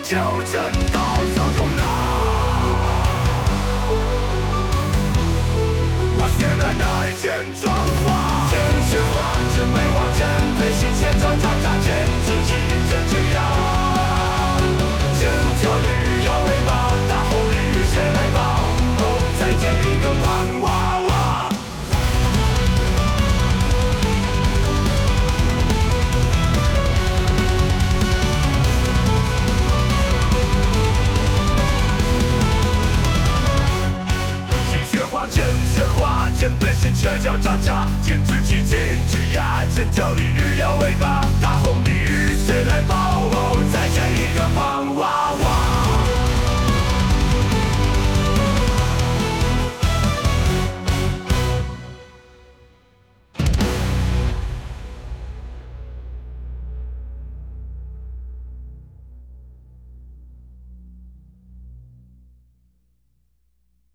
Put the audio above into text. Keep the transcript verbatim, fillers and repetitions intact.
就真到小空了。我写了那一件妆花，真是花，真美望，真配心千张张扎真自己真这样。真条绿摇尾巴，大红绿谁来帮？哦，再见一个胖娃娃。雪花真雪花，真本事却叫渣渣，真自己真只呀，真条理